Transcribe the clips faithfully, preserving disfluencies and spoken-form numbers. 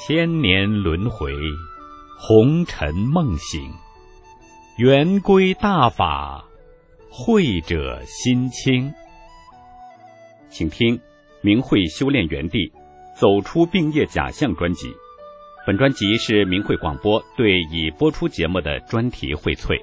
千年轮回，红尘梦醒，圆规大法，慧者心清。请听明慧修炼园地走出病业假象专辑。本专辑是明慧广播对已播出节目的专题荟萃。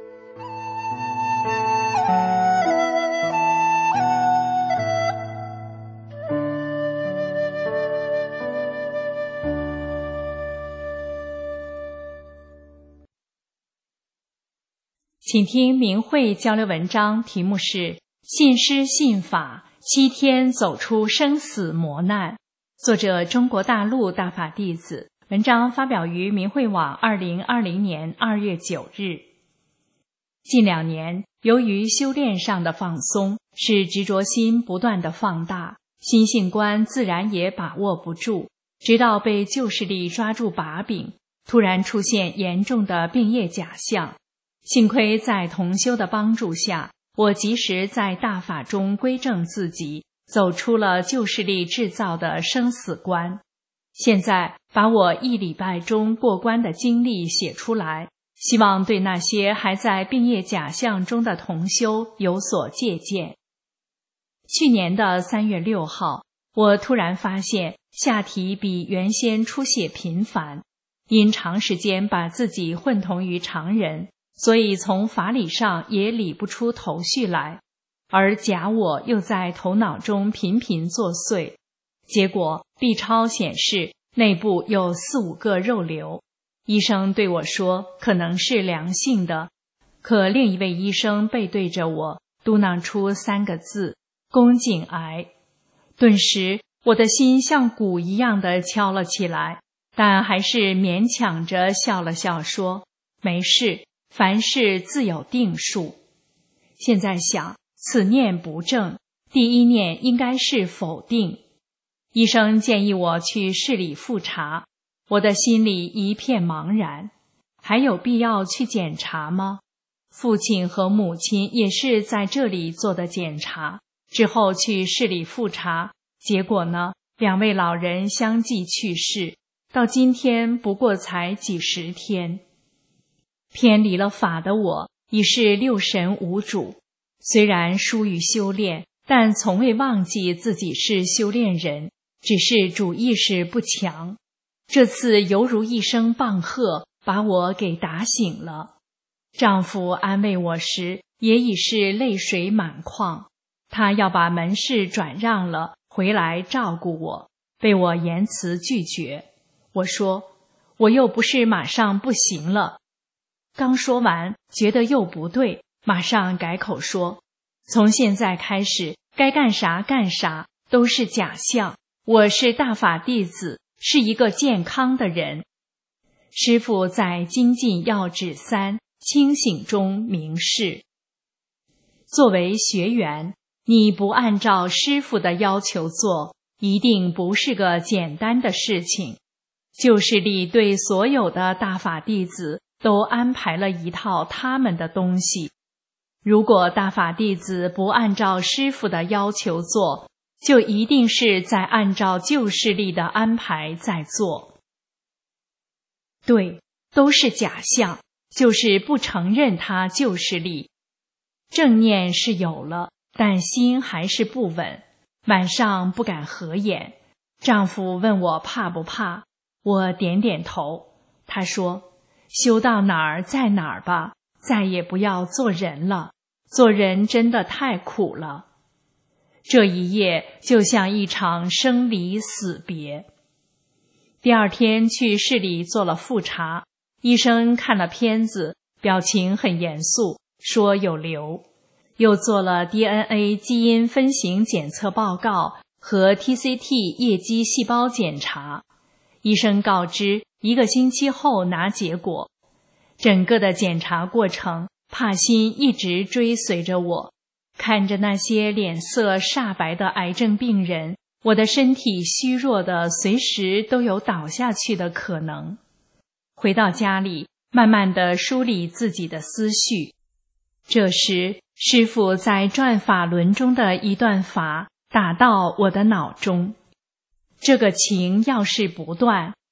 请听明慧交流文章，题目是信师信法，七天走出生死磨难，作者中国大陆大法弟子，文章发表于明慧网二零二零年二月九日。近两年，由于修炼上的放松，使执着心不断的放大，心性观自然也把握不住，直到被旧势力抓住把柄，突然出现严重的病业假象。幸亏在同修的帮助下，我及时在大法中归正自己，走出了旧势力制造的生死关。现在把我一礼拜中过关的经历写出来，希望对那些还在病业假象中的同修有所借鉴。去年的三月六号，我突然发现下体比原先出血频繁，因长时间把自己混同于常人，所以从法理上也理不出头绪来，而假我又在头脑中频频作祟。结果 B 超显示内部有四五个肉瘤，医生对我说可能是良性的，可另一位医生背对着我嘟囔出三个字：宫颈癌。顿时我的心像鼓一样的敲了起来，但还是勉强着笑了笑说没事，凡事自有定数。现在想，此念不正，第一念应该是否定。医生建议我去市里复查，我的心里一片茫然。还有必要去检查吗？父亲和母亲也是在这里做的检查，之后去市里复查，结果呢，两位老人相继去世，到今天不过才几十天。偏离了法的我已是六神无主，虽然疏于修炼，但从未忘记自己是修炼人，只是主意识不强。这次犹如一声棒喝，把我给打醒了。丈夫安慰我时也已是泪水满眶，他要把门市转让了，回来照顾我，被我严词拒绝。我说我又不是马上不行了。刚说完，觉得又不对，马上改口说，从现在开始该干啥干啥，都是假象，我是大法弟子，是一个健康的人。师父在精进要旨三清醒中明示，作为学员，你不按照师父的要求做，一定不是个简单的事情。旧势力对所有的大法弟子都安排了一套他们的东西，如果大法弟子不按照师父的要求做，就一定是在按照旧势力的安排在做。对，都是假象，就是不承认它旧势力。正念是有了，但心还是不稳，晚上不敢合眼。丈夫问我怕不怕，我点点头。他说修到哪儿在哪儿吧，再也不要做人了，做人真的太苦了。这一夜就像一场生离死别。第二天去市里做了复查，医生看了片子，表情很严肃，说有瘤，又做了 D N A 基因分型检测报告和 T C T 叶基细胞检查。医生告知一个星期后拿结果。整个的检查过程，帕心一直追随着我，看着那些脸色煞白的癌症病人，我的身体虚弱的随时都有倒下去的可能。回到家里，慢慢地梳理自己的思绪。这时，师父在转法轮中的一段法打到我的脑中。这个情要是不断，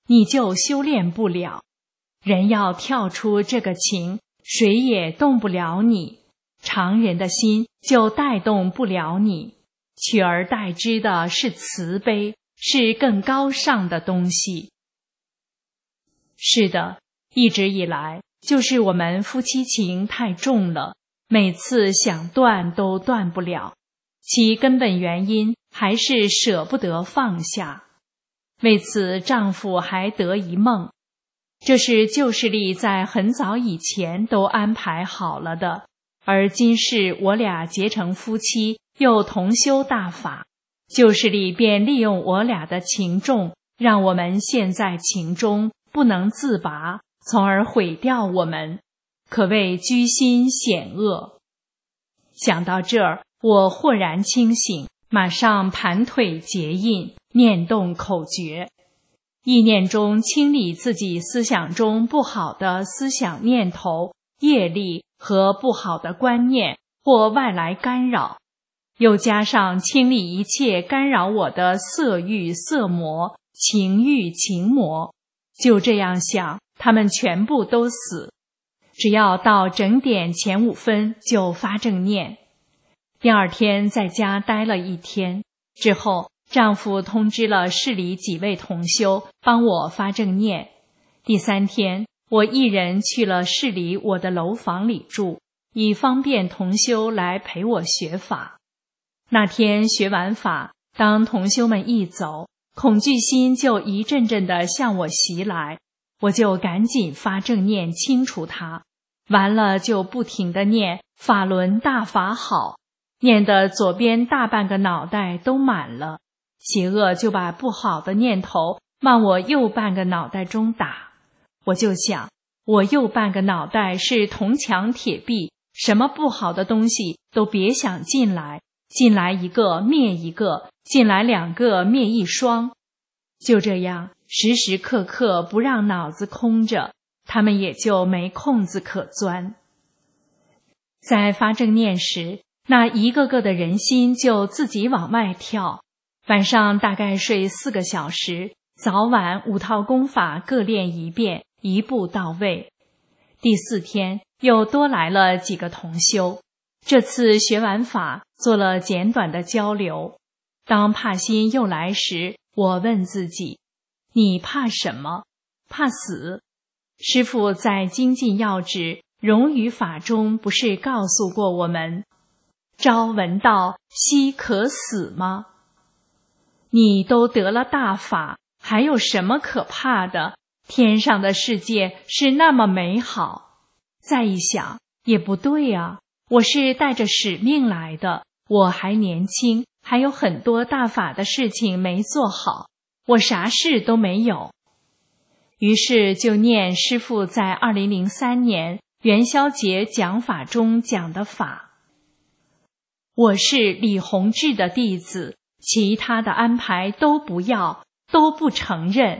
你就修炼不了。人要跳出这个情，谁也动不了你，常人的心就带动不了你，取而代之的是慈悲，是更高尚的东西。是的，一直以来就是我们夫妻情太重了，每次想断都断不了，其根本原因还是舍不得放下。为此丈夫还得一梦，这是旧势力在很早以前都安排好了的，而今世我俩结成夫妻，又同修大法，旧势力便利用我俩的情重，让我们陷在情中不能自拔，从而毁掉我们，可谓居心险恶。想到这儿，我豁然清醒，马上盘腿结印，念动口诀，意念中清理自己思想中不好的思想念头、业力和不好的观念或外来干扰，又加上清理一切干扰我的色欲色魔、情欲情魔。就这样想，他们全部都死，只要到整点前五分就发正念。第二天在家待了一天之后，丈夫通知了市里几位同修帮我发正念。第三天，我一人去了市里我的楼房里住，以方便同修来陪我学法。那天学完法，当同修们一走，恐惧心就一阵阵地向我袭来，我就赶紧发正念清除它，完了就不停地念法轮大法好，念得左边大半个脑袋都满了，邪恶就把不好的念头往我右半个脑袋中打。我就想，我右半个脑袋是铜墙铁壁，什么不好的东西都别想进来，进来一个灭一个，进来两个灭一双。就这样时时刻刻不让脑子空着，他们也就没空子可钻。在发正念时，那一个个的人心就自己往外跳。晚上大概睡四个小时，早晚五套功法各练一遍，一步到位。第四天又多来了几个同修，这次学完法做了简短的交流。当怕心又来时，我问自己，你怕什么？怕死。师父在精进要旨荣语法中不是告诉过我们，朝闻道，夕可死吗？你都得了大法，还有什么可怕的？天上的世界是那么美好。再一想，也不对啊，我是带着使命来的，我还年轻，还有很多大法的事情没做好，我啥事都没有。于是就念师父在二零零三年元宵节讲法中讲的法。我是李洪志的弟子，其他的安排都不要，都不承认。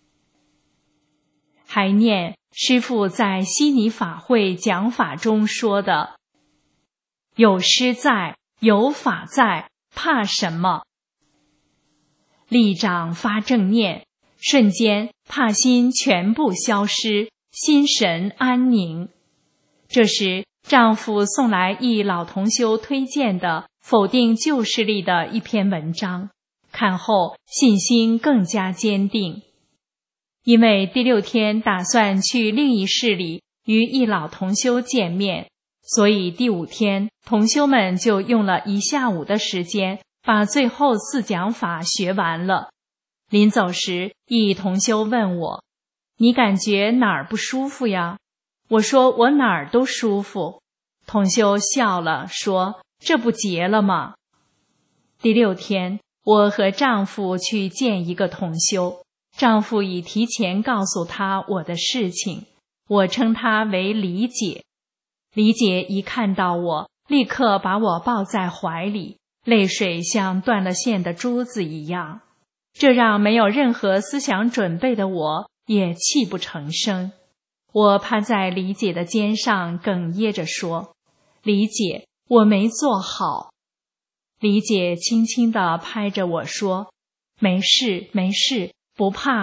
还念师父在悉尼法会讲法中说的，有师在，有法在，怕什么？立掌发正念，瞬间怕心全部消失，心神安宁。这时丈夫送来一老同修推荐的否定旧势力的一篇文章，看后信心更加坚定。因为第六天打算去另一市里与一老同修见面，所以第五天同修们就用了一下午的时间把最后四讲法学完了。临走时，一同修问我，你感觉哪儿不舒服呀？我说我哪儿都舒服。同修笑了，说这不结了吗？第六天，我和丈夫去见一个同修，丈夫已提前告诉他我的事情，我称他为李姐。李姐一看到我，立刻把我抱在怀里，泪水像断了线的珠子一样，这让没有任何思想准备的我也泣不成声。我趴在李姐的肩上哽咽着说，李姐，我没做好。李姐轻轻地拍着我说，没事没事，不怕啊，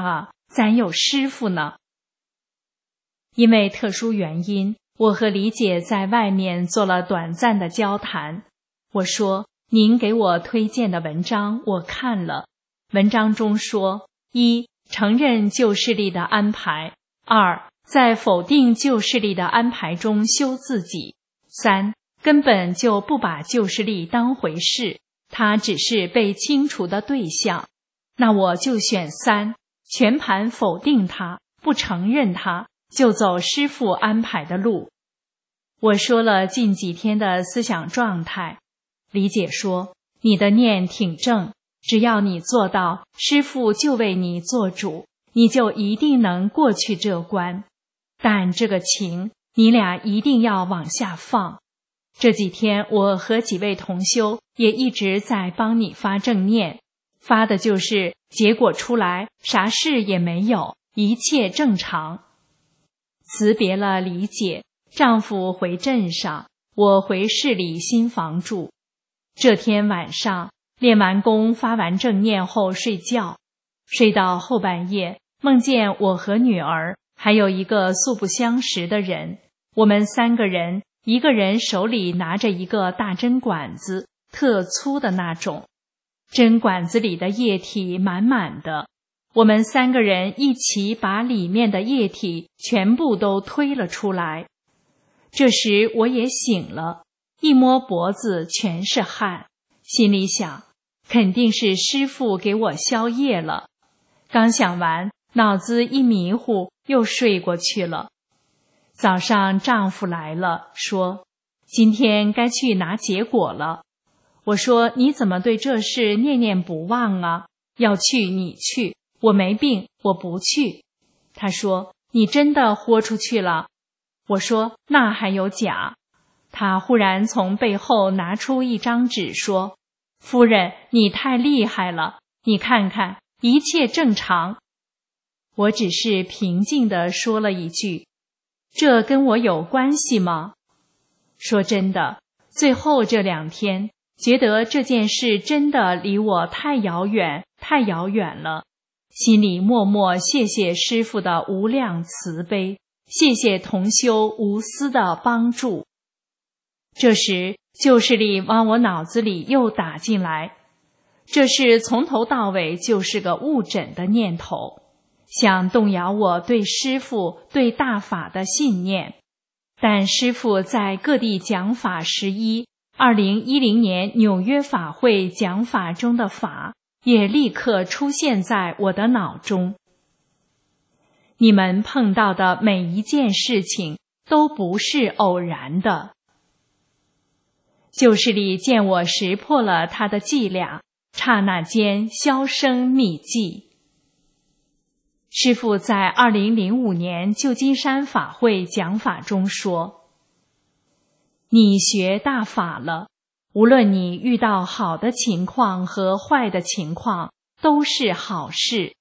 咱有师父呢。因为特殊原因，我和李姐在外面做了短暂的交谈。我说，您给我推荐的文章我看了，文章中说，一、承认旧势力的安排；二、在否定旧势力的安排中修自己；三、根本就不把旧势力当回事，它只是被清除的对象。那我就选三，全盘否定它，不承认它，就走师父安排的路。我说了近几天的思想状态，李姐说，你的念挺正，只要你做到，师父就为你做主，你就一定能过去这关。但这个情，你俩一定要往下放。这几天我和几位同修也一直在帮你发正念，发的就是结果出来，啥事也没有，一切正常。辞别了李姐，丈夫回镇上，我回市里新房住。这天晚上练完功发完正念后睡觉，睡到后半夜，梦见我和女儿还有一个素不相识的人，我们三个人，一个人手里拿着一个大针管子，特粗的那种，针管子里的液体满满的，我们三个人一起把里面的液体全部都推了出来。这时我也醒了，一摸脖子全是汗，心里想，肯定是师父给我消业了。刚想完，脑子一迷糊，又睡过去了。早上丈夫来了，说，今天该去拿结果了。我说，你怎么对这事念念不忘啊？要去你去，我没病，我不去。他说，你真的豁出去了。我说，那还有假。他忽然从背后拿出一张纸说，夫人，你太厉害了，你看看，一切正常。我只是平静地说了一句，这跟我有关系吗？说真的，最后这两天，觉得这件事真的离我太遥远，太遥远了。心里默默谢谢师父的无量慈悲，谢谢同修无私的帮助。这时旧势力往我脑子里又打进来，这事从头到尾就是个误诊的念头，想动摇我对师父对大法的信念。但师父在各地讲法十一，二零一零年纽约法会讲法中的法也立刻出现在我的脑中。你们碰到的每一件事情都不是偶然的。旧势力见我识破了他的伎俩，刹那间销声匿迹。师父在二零零五年旧金山法会讲法中说，你学大法了，无论你遇到好的情况和坏的情况，都是好事。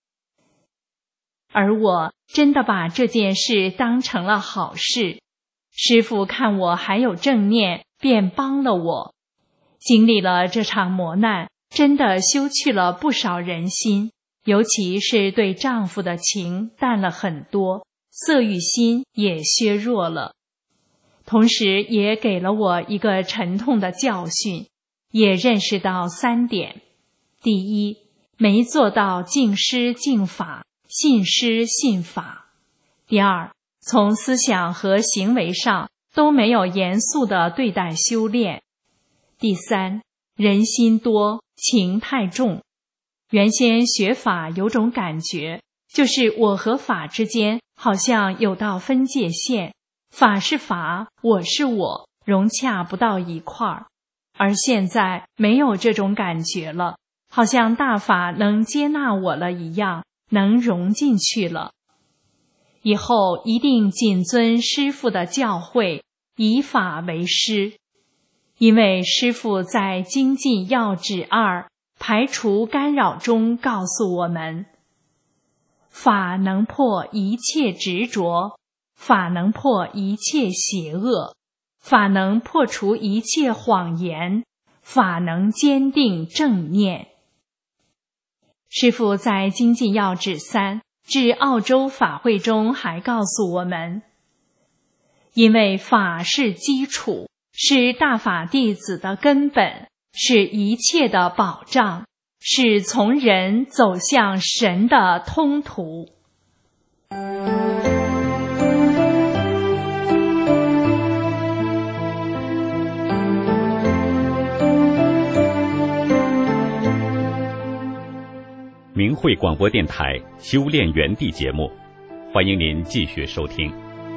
而我真的把这件事当成了好事，师父看我还有正念，便帮了我。经历了这场磨难，真的修去了不少人心，尤其是对丈夫的情淡了很多，色欲心也削弱了。同时也给了我一个沉痛的教训，也认识到三点：第一，没做到敬师敬法，信师信法；第二，从思想和行为上都没有严肃地对待修炼；第三，人心多，情太重。原先学法有种感觉，就是我和法之间好像有道分界线，法是法，我是我，融洽不到一块儿。而现在没有这种感觉了，好像大法能接纳我了一样，能融进去了。以后一定谨遵师父的教诲，以法为师。因为师父在精进要旨二排除干扰中告诉我们，法能破一切执着，法能破一切邪恶，法能破除一切谎言，法能坚定正念。师父在精进要旨三至澳洲法会中还告诉我们，因为法是基础，是大法弟子的根本，是一切的保障，是从人走向神的通途。 明慧广播电台修炼园地节目，欢迎您继续收听。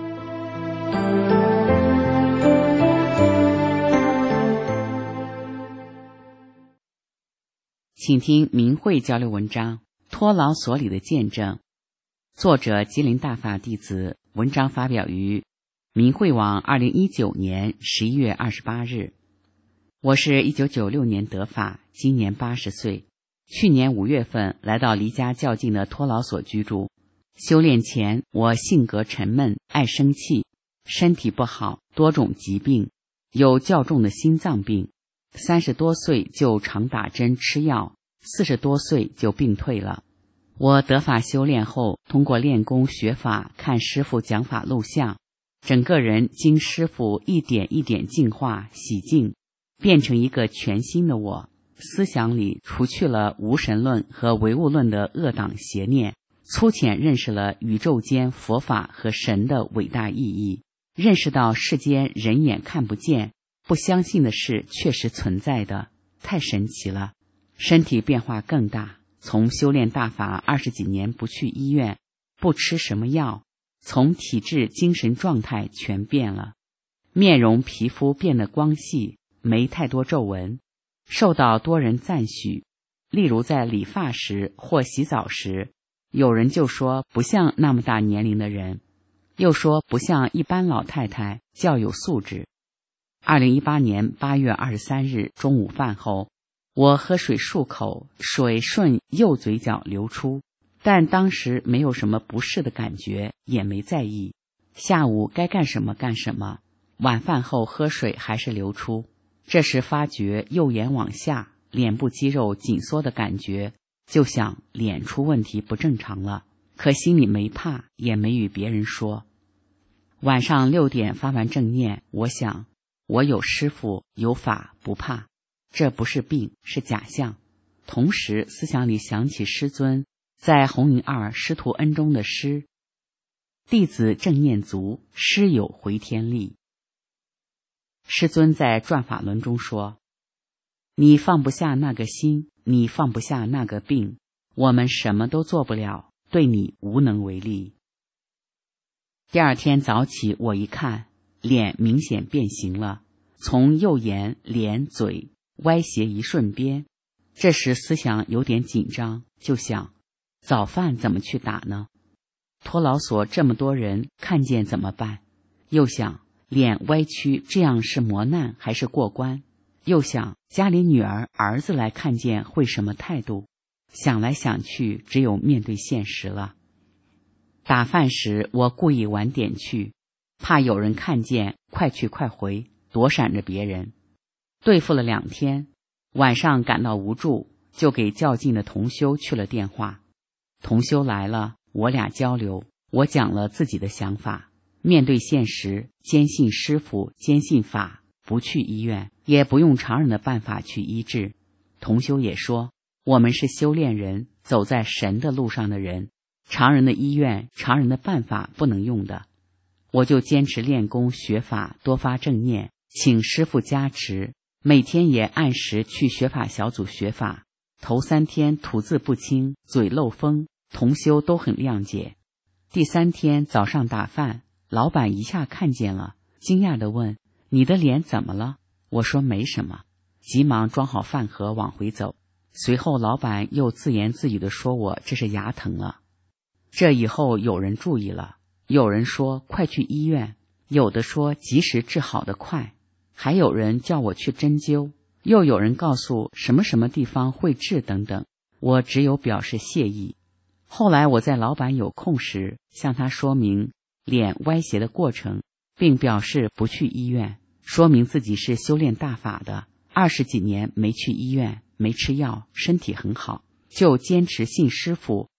请听明慧交流文章《托老所里的见证》，作者吉林大法弟子，文章发表于明慧网二零一九年十一月二十八日。我是一九九六年得法，今年八十岁。去年五月份来到离家较近的托老所居住。修炼前，我性格沉闷，爱生气，身体不好，多种疾病，有较重的心脏病。三十多岁就常打针吃药，四十多岁就病退了。我得法修炼后，通过练功学法，看师父讲法录像，整个人经师父一点一点净化洗净，变成一个全新的我。思想里除去了无神论和唯物论的恶党邪念，粗浅认识了宇宙间佛法和神的伟大意义，认识到世间人眼看不见，不相信的事确实存在的，太神奇了。身体变化更大，从修炼大法二十几年不去医院，不吃什么药，从体质精神状态全变了，面容皮肤变得光细，没太多皱纹，受到多人赞许。例如在理发时或洗澡时，有人就说不像那么大年龄的人，又说不像一般老太太，较有素质。二零一八年八月二十三日中午饭后，我喝水漱口，水顺右嘴角流出，但当时没有什么不适的感觉，也没在意。下午该干什么干什么，晚饭后喝水还是流出。这时发觉右眼往下，脸部肌肉紧缩的感觉，就想脸出问题不正常了，可心里没怕，也没与别人说。晚上六点发完正念，我想我有师父有法，不怕，这不是病，是假象。同时思想里想起师尊在弘宁二师徒恩中的诗，弟子正念足，师有回天力。师尊在转法轮中说，你放不下那个心，你放不下那个病，我们什么都做不了，对你无能为力。第二天早起，我一看，脸明显变形了，从右眼、脸、嘴歪斜一瞬间。这时思想有点紧张，就想早饭怎么去打呢？托老所这么多人看见怎么办？又想脸歪曲，这样是磨难还是过关？又想家里女儿儿子来看见会什么态度？想来想去，只有面对现实了。打饭时我故意晚点去，怕有人看见，快去快回，躲闪着别人。对付了两天，晚上感到无助，就给较近的同修去了电话。同修来了，我俩交流，我讲了自己的想法，面对现实，坚信师父，坚信法，不去医院，也不用常人的办法去医治。同修也说，我们是修炼人，走在神的路上的人，常人的医院，常人的办法不能用的。我就坚持练功学法，多发正念，请师父加持，每天也按时去学法小组学法。头三天吐字不清，嘴漏风，同修都很谅解。第三天早上打饭，老板一下看见了，惊讶地问，你的脸怎么了？我说没什么，急忙装好饭盒往回走。随后老板又自言自语地说我这是牙疼了。这以后有人注意了，有人说快去医院，有的说及时治好的快，还有人叫我去针灸，又有人告诉什么什么地方会治等等，我只有表示谢意。后来我在老板有空时向他说明脸歪斜的过程，并表示不去医院，说明自己是修炼大法的，二十几年没去医院，没吃药，身体很好，就坚持信师父，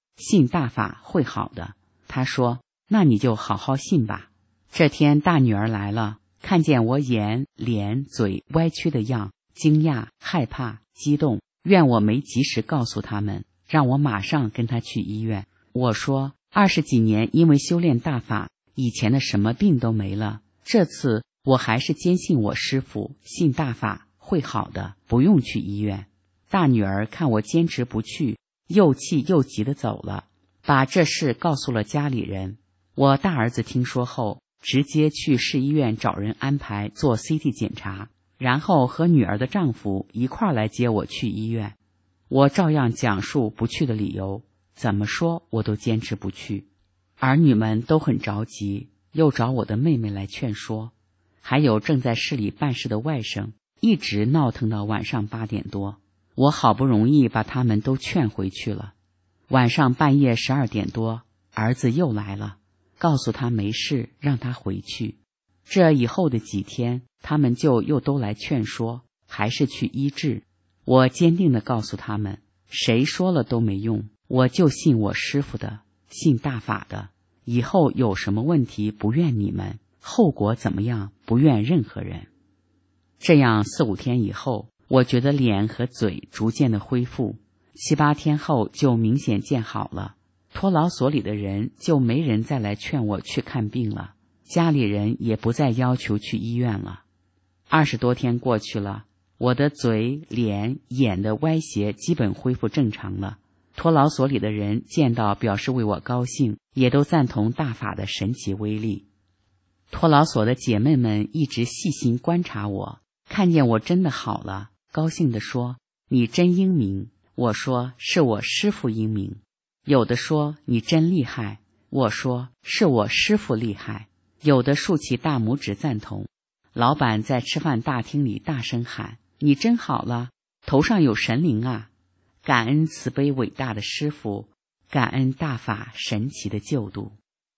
信大法会好的。他说，那你就好好信吧。这天大女儿来了，看见我眼、脸、嘴歪曲的样，惊讶、害怕、激动，怨我没及时告诉他们，让我马上跟他去医院。我说，二十几年因为修炼大法，以前的什么病都没了，这次我还是坚信我师父，信大法会好的，不用去医院。大女儿看我坚持不去，又气又急地走了，把这事告诉了家里人。我大儿子听说后，直接去市医院找人安排做 C T 检查，然后和女儿的丈夫一块儿来接我去医院。我照样讲述不去的理由，怎么说我都坚持不去。儿女们都很着急，又找我的妹妹来劝说，还有正在市里办事的外甥，一直闹腾到晚上八点多。我好不容易把他们都劝回去了。晚上半夜十二点多，儿子又来了，告诉他没事，让他回去。这以后的几天，他们就又都来劝说，还是去医治。我坚定地告诉他们，谁说了都没用，我就信我师父的，信大法的，以后有什么问题不怨你们，后果怎么样不怨任何人。这样四五天以后，我觉得脸和嘴逐渐的恢复，七八天后就明显见好了。托老所里的人就没人再来劝我去看病了，家里人也不再要求去医院了。二十多天过去了，我的嘴、脸、眼的歪斜基本恢复正常了。托老所里的人见到表示为我高兴，也都赞同大法的神奇威力。托老所的姐妹们一直细心观察我，看见我真的好了，高兴地说，你真英明。我说，是我师父英明。有的说，你真厉害。我说，是我师父厉害。有的竖起大拇指赞同。老板在吃饭大厅里大声喊，你真好了，头上有神灵啊！感恩慈悲伟大的师父，感恩大法神奇的救度。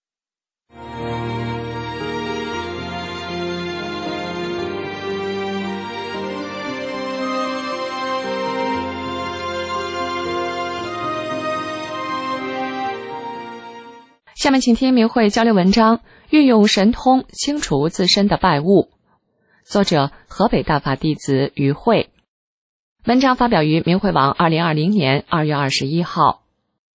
下面请听明慧交流文章，运用神通清除自身的败物。作者河北大法弟子于慧。文章发表于明慧网二零二零年二月二十一号。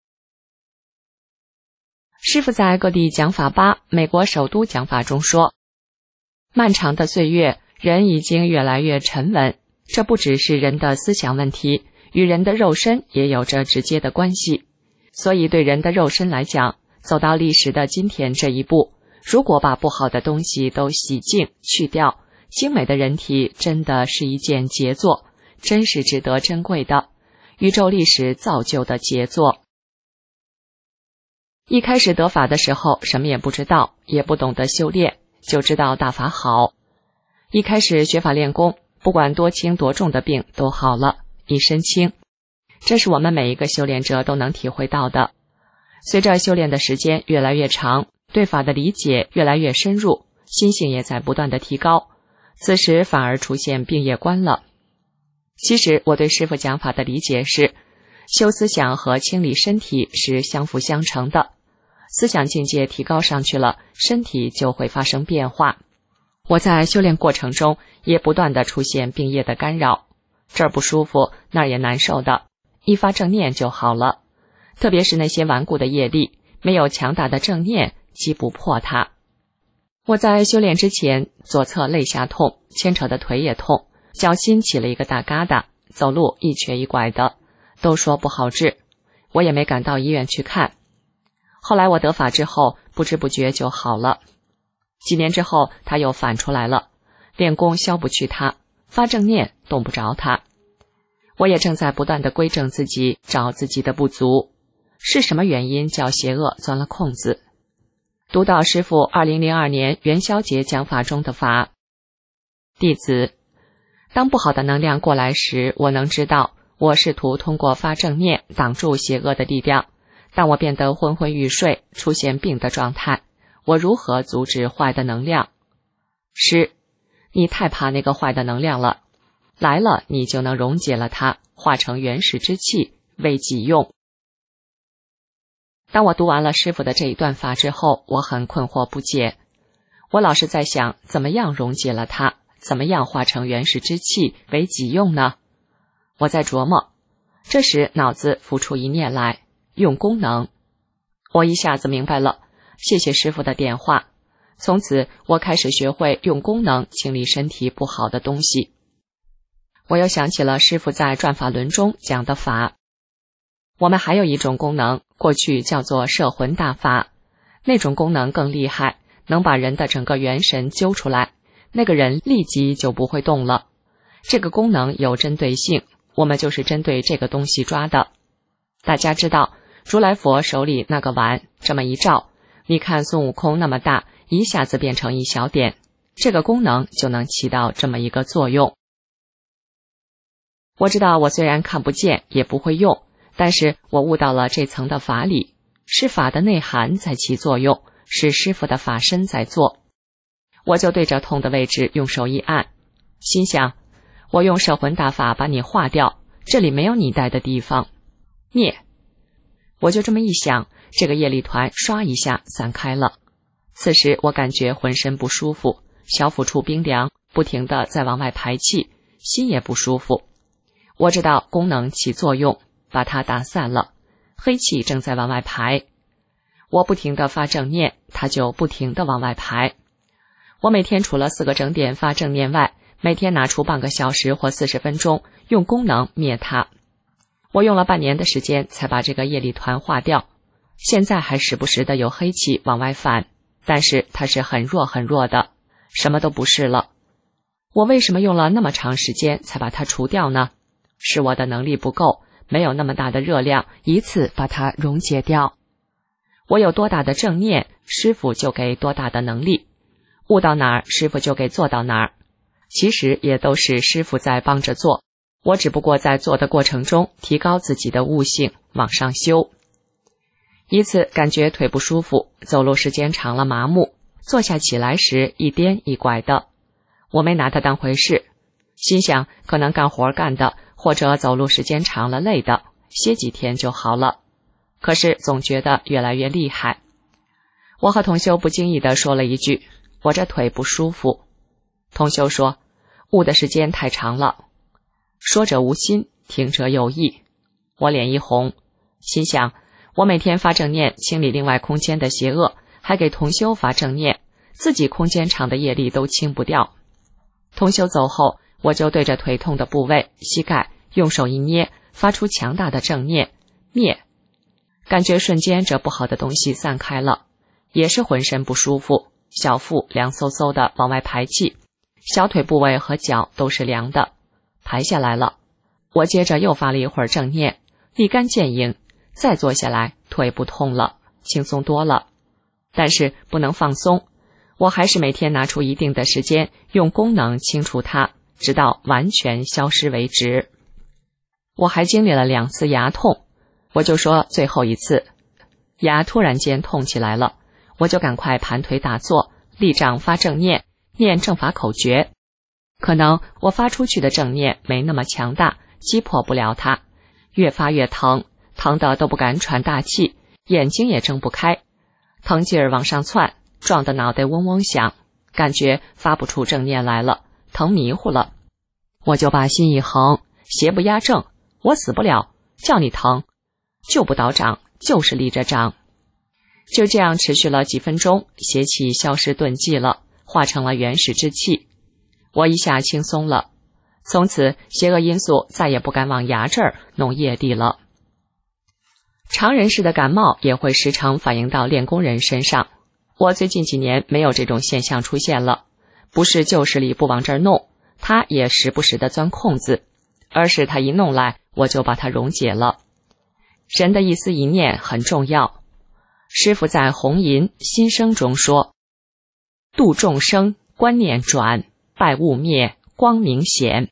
师父在各地讲法吧，美国首都讲法中说，漫长的岁月，人已经越来越沉稳，这不只是人的思想问题，与人的肉身也有着直接的关系。所以对人的肉身来讲，走到历史的今天这一步，如果把不好的东西都洗净去掉，精美的人体真的是一件杰作，真是值得珍贵的宇宙历史造就的杰作。一开始得法的时候，什么也不知道，也不懂得修炼，就知道大法好。一开始学法练功，不管多轻多重的病都好了，一身轻。这是我们每一个修炼者都能体会到的。随着修炼的时间越来越长，对法的理解越来越深入，心性也在不断的提高，此时反而出现病业观了。其实我对师父讲法的理解是，修思想和清理身体是相辅相成的，思想境界提高上去了，身体就会发生变化。我在修炼过程中也不断的出现病业的干扰，这儿不舒服，那儿也难受的，一发正念就好了。特别是那些顽固的业力，没有强大的正念，击不破它。我在修炼之前，左侧肋下痛，牵扯的腿也痛，脚心起了一个大疙瘩，走路一瘸一拐的，都说不好治，我也没敢到医院去看。后来我得法之后，不知不觉就好了。几年之后，它又反出来了，练功消不去它，发正念动不着它。我也正在不断的归正自己，找自己的不足。是什么原因叫邪恶钻了空子？读到师父二零零二年元宵节讲法中的法，弟子，当不好的能量过来时，我能知道我试图通过发正念挡住邪恶的力量，当我变得昏昏欲睡，出现病的状态，我如何阻止坏的能量？师，你太怕那个坏的能量了，来了你就能溶解了它，化成原始之气，为己用。 当我读完了师父的这一段法之后，我很困惑不解。我老是在想，怎么样溶解了它，怎么样化成原始之气为己用呢？我在琢磨，这时脑子浮出一念来，用功能。我一下子明白了，谢谢师父的点化。从此我开始学会用功能清理身体不好的东西。我又想起了师父在转法轮中讲的法。我们还有一种功能，过去叫做摄魂大法，那种功能更厉害，能把人的整个元神揪出来，那个人立即就不会动了。这个功能有针对性，我们就是针对这个东西抓的。大家知道如来佛手里那个碗，这么一照，你看孙悟空那么大，一下子变成一小点，这个功能就能起到这么一个作用。我知道我虽然看不见也不会用，但是我悟到了这层的法理，是法的内涵在起作用，是师父的法身在做。我就对着痛的位置用手一按，心想，我用摄魂大法把你化掉，这里没有你待的地方，灭。我就这么一想，这个业力团唰一下散开了。此时我感觉浑身不舒服，小腹处冰凉，不停地在往外排气，心也不舒服。我知道功能起作用，把它打散了，黑气正在往外排。我不停地发正念，它就不停地往外排。我每天除了四个整点发正念外，每天拿出半个小时或四十分钟，用功能灭它。我用了半年的时间才把这个业力团化掉，现在还时不时的有黑气往外反，但是它是很弱很弱的，什么都不是了。我为什么用了那么长时间才把它除掉呢？是我的能力不够，没有那么大的热量一次把它溶解掉。我有多大的正念，师父就给多大的能力，悟到哪儿师父就给做到哪儿。其实也都是师父在帮着做，我只不过在做的过程中提高自己的悟性，往上修。一次感觉腿不舒服，走路时间长了麻木，坐下起来时一颠一拐的，我没拿它当回事，心想可能干活干的，或者走路时间长了累的，歇几天就好了。可是总觉得越来越厉害。我和同修不经意地说了一句，我这腿不舒服。同修说，悟的时间太长了。说者无心，听者有意。我脸一红，心想，我每天发正念清理另外空间的邪恶，还给同修发正念，自己空间场的业力都清不掉。同修走后，我就对着腿痛的部位膝盖用手一捏，发出强大的正念，灭。感觉瞬间这不好的东西散开了，也是浑身不舒服，小腹凉飕飕的往外排气，小腿部位和脚都是凉的，排下来了。我接着又发了一会儿正念，立竿见影，再坐下来，腿不痛了，轻松多了。但是不能放松，我还是每天拿出一定的时间，用功能清除它，直到完全消失为止。我还经历了两次牙痛，我就说最后一次，牙突然间痛起来了，我就赶快盘腿打坐，立掌发正念，念正法口诀。可能我发出去的正念没那么强大，击破不了它，越发越疼，疼得都不敢喘大气，眼睛也睁不开，疼劲儿往上窜，撞得脑袋嗡嗡响，感觉发不出正念来了，疼迷糊了。我就把心一横，邪不压正，我死不了，叫你疼，就不倒掌，就是立着掌。就这样持续了几分钟，邪气消失遁迹了，化成了原始之气。我一下轻松了，从此邪恶因素再也不敢往牙这儿弄业力了。常人式的感冒也会时常反映到练功人身上，我最近几年没有这种现象出现了，不是旧势力不往这儿弄，他也时不时的钻空子，而是他一弄来，我就把它溶解了。人的一思一念很重要。师父在《红银心声》中说，度众生，观念转，败物灭，光明显。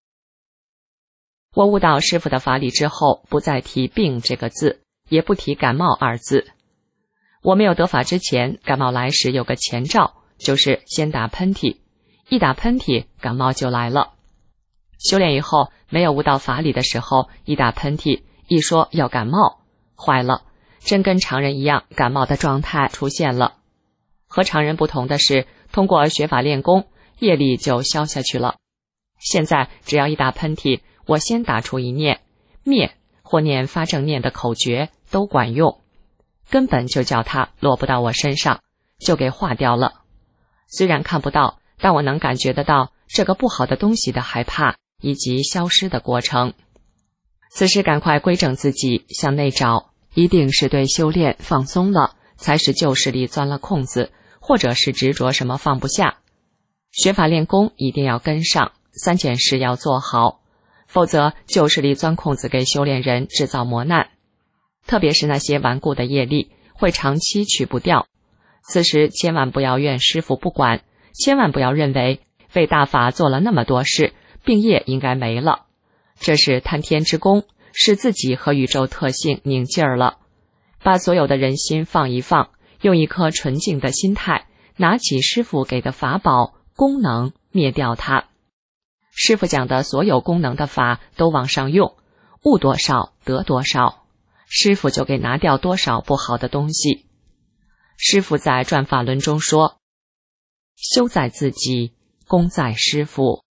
我悟到师父的法理之后，不再提病这个字，也不提感冒二字。我没有得法之前，感冒来时有个前兆，就是先打喷嚏，一打喷嚏，感冒就来了。修炼以后，没有悟到法理的时候，一打喷嚏，一说要感冒，坏了， 真跟常人一样感冒的状态出现了。和常人不同的是，通过学法练功，业力就消下去了。现在只要一打喷嚏，我先打出一念灭，或念发正念的口诀都管用，根本就叫它落不到我身上，就给化掉了。虽然看不到，但我能感觉得到这个不好的东西的害怕以及消失的过程。此时赶快规正自己，向内找，一定是对修炼放松了，才使旧势力钻了空子，或者是执着什么放不下。学法练功一定要跟上，三件事要做好，否则旧势力钻空子给修炼人制造磨难，特别是那些顽固的业力会长期去不掉。此时千万不要怨师父不管，千万不要认为为大法做了那么多事，病业应该没了。这是贪天之功，使自己和宇宙特性拧劲儿了。把所有的人心放一放，用一颗纯净的心态，拿起师父给的法宝功能，灭掉它。师父讲的所有功能的法都往上用，悟多少得多少，师父就给拿掉多少不好的东西。师父在转法轮中说，修在自己，功在师父。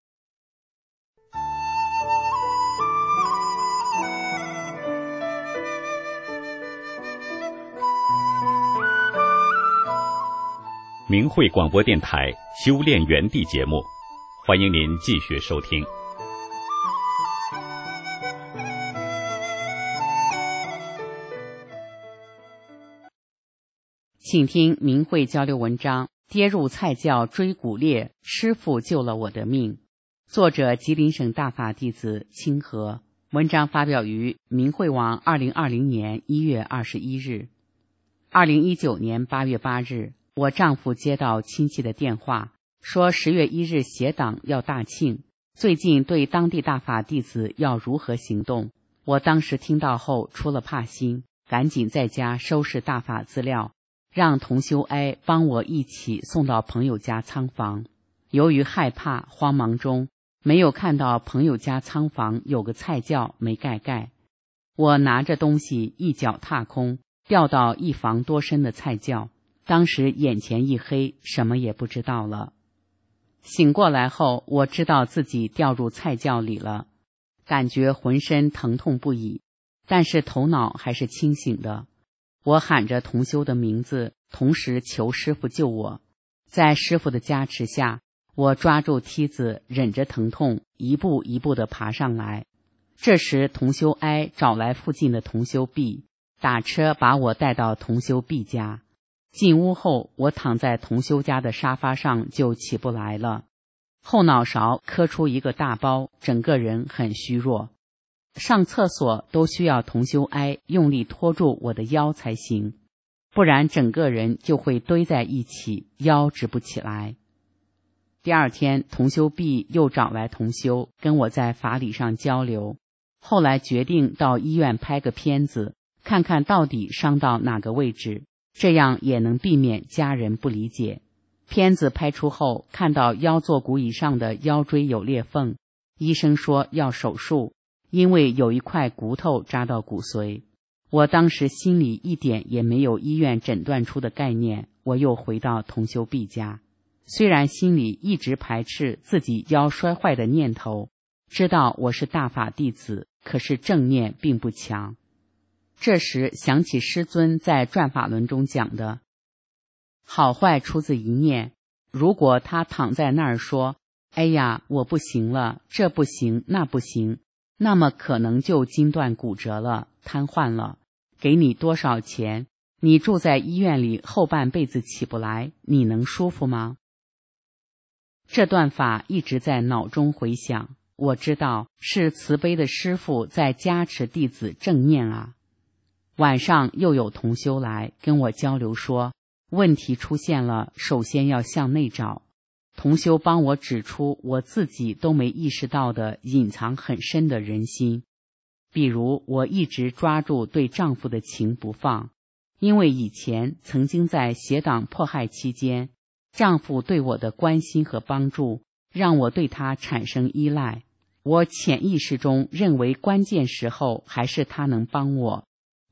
明慧广播电台修炼园地节目，欢迎您继续收听。 请听明慧交流文章，跌入菜窖追骨裂，师父救了我的命。作者吉林省大法弟子清河。文章发表于明慧网二零二零年一月二十一日。二零一九年八月八日，我丈夫接到亲戚的电话，说十月一日协党要大庆，最近对当地大法弟子要如何行动。我当时听到后出了怕心，赶紧在家收拾大法资料，让同修哀帮我一起送到朋友家仓房。由于害怕慌忙中，没有看到朋友家仓房有个菜窖没盖盖，我拿着东西一脚踏空，掉到一房多深的菜窖。当时眼前一黑，什么也不知道了。醒过来后，我知道自己掉入菜窖里了，感觉浑身疼痛不已，但是头脑还是清醒的。我喊着同修的名字，同时求师父救我。在师父的加持下，我抓住梯子，忍着疼痛，一步一步地爬上来。这时同修哀找来附近的同修 B， 打车把我带到同修 B 家。进屋后，我躺在同修家的沙发上就起不来了，后脑勺磕出一个大包，整个人很虚弱。上厕所都需要同修哀用力拖住我的腰才行，不然整个人就会堆在一起，腰直不起来。第二天，同修 B 又找来同修，跟我在法理上交流。后来决定到医院拍个片子，看看到底伤到哪个位置，这样也能避免家人不理解。片子拍出后，看到腰坐骨以上的腰椎有裂缝，医生说要手术，因为有一块骨头扎到骨髓。我当时心里一点也没有医院诊断出的概念，我又回到同修 B 家。虽然心里一直排斥自己腰摔坏的念头，知道我是大法弟子，可是正念并不强。这时想起师尊在转法轮中讲的，好坏出自一念，如果他躺在那儿说，哎呀，我不行了，这不行，那不行，那么可能就筋断骨折了，瘫痪了，给你多少钱，你住在医院里后半辈子起不来，你能舒服吗？这段法一直在脑中回响，我知道是慈悲的师父在加持弟子正念啊。晚上又有同修来跟我交流说，问题出现了，首先要向内找。同修帮我指出我自己都没意识到的隐藏很深的人心，比如我一直抓住对丈夫的情不放，因为以前曾经在邪党迫害期间，丈夫对我的关心和帮助让我对他产生依赖，我潜意识中认为关键时候还是他能帮我。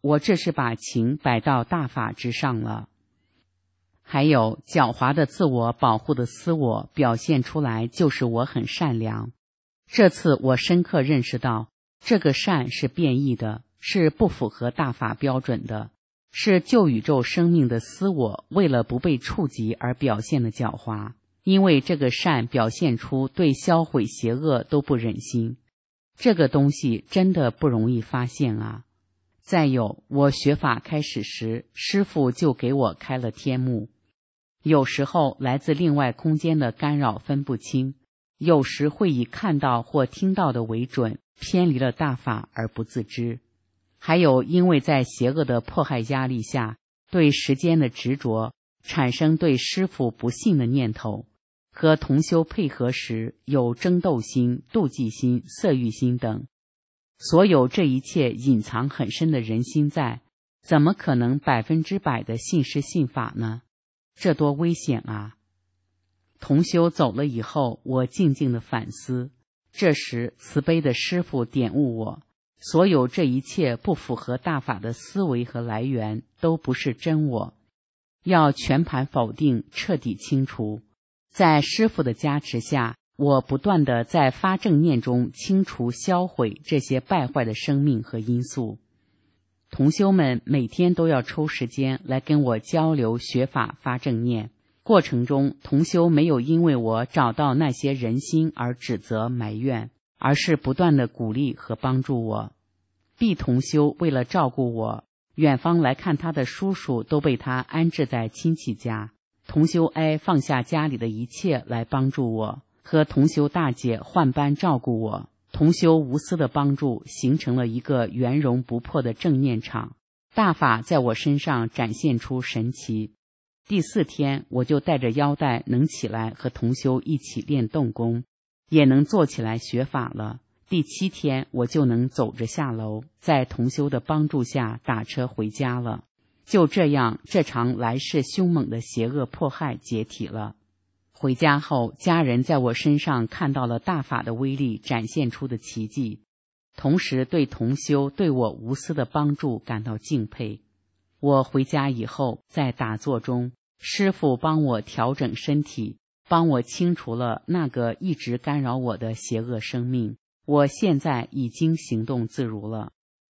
我这是把情摆到大法之上了。还有狡猾的自我保护的私我表现出来，就是我很善良。这次我深刻认识到，这个善是变异的，是不符合大法标准的，是旧宇宙生命的私我为了不被触及而表现的狡猾。因为这个善表现出对销毁邪恶都不忍心，这个东西真的不容易发现啊。再有，我学法开始时，师父就给我开了天目。有时候来自另外空间的干扰分不清，有时会以看到或听到的为准，偏离了大法而不自知。还有因为在邪恶的迫害压力下，对时间的执着，产生对师父不信的念头，和同修配合时有争斗心、妒忌心、色欲心等。所有这一切隐藏很深的人心在，怎么可能百分之百的信师信法呢？这多危险啊！同修走了以后，我静静的反思。这时慈悲的师父点悟我，所有这一切不符合大法的思维和来源，都不是真我，要全盘否定，彻底清除。在师父的加持下，我不断地在发正念中清除销毁这些败坏的生命和因素。同修们每天都要抽时间来跟我交流学法发正念，过程中同修没有因为我找到那些人心而指责埋怨，而是不断地鼓励和帮助我。毕同修为了照顾我，远方来看他的叔叔都被他安置在亲戚家，同修 A 放下家里的一切来帮助我，和同修大姐换班照顾我。同修无私的帮助形成了一个圆融不破的正念场，大法在我身上展现出神奇。第四天我就带着腰带能起来和同修一起练动功，也能坐起来学法了。第七天我就能走着下楼，在同修的帮助下打车回家了。就这样，这场来势凶猛的邪恶迫害解体了。回家后，家人在我身上看到了大法的威力展现出的奇迹，同时对同修对我无私的帮助感到敬佩。我回家以后，在打坐中，师父帮我调整身体，帮我清除了那个一直干扰我的邪恶生命。我现在已经行动自如了。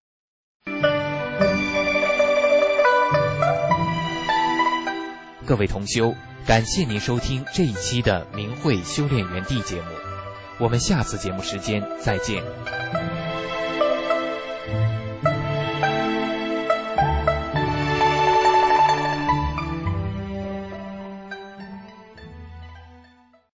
各位同修，感谢您收听这一期的明慧修炼园地节目，我们下次节目时间再见。